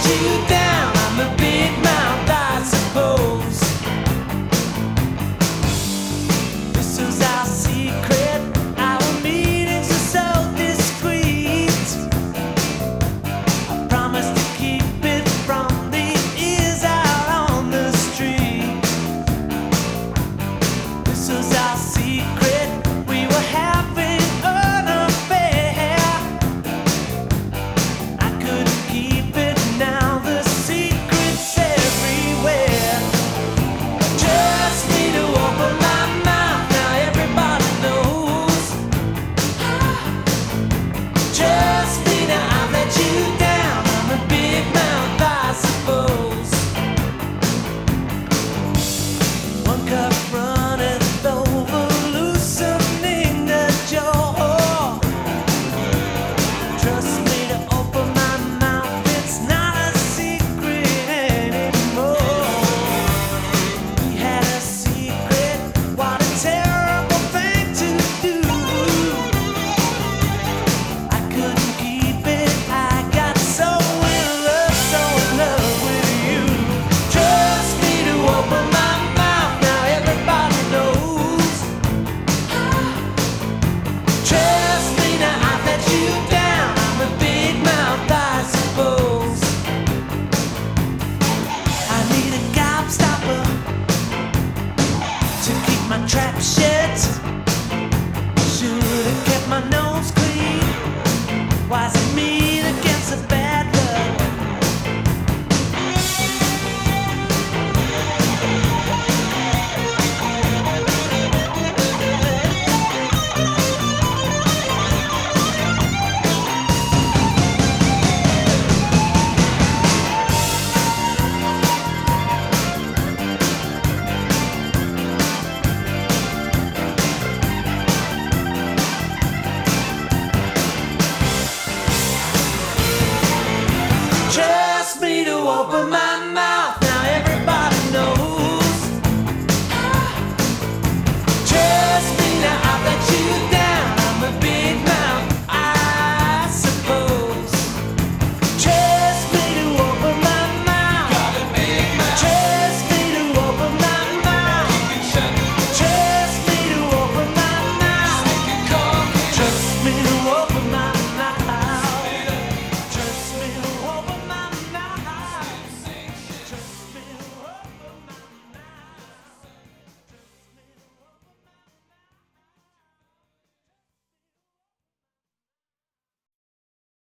you down. I'm a big mouth, I suppose. This was our secret. Our meetings are so discreet. I promised to keep it from the ears out on the street. This was our secret. We were having an affair. I couldn't keep it now. The secret's everywhere. Just need to open my mouth. Now everybody knows. Just need to I'll let you down. I'm a big mouth, I suppose. One cup runneth over, loosening the jaw. Trust me to open my mouth, it's not a secret anymore. We had a secret, what a terrible thing to do. I couldn't keep it, I got so in love with you. Trust me to open my mouth, now everybody knows. Trust me now, I've let you down. I'm a big mouth, I suppose. I need a gobstopper to keep my trap shut. Should've kept my nose clean. Why's it mean against the bad luck? Trust me to open my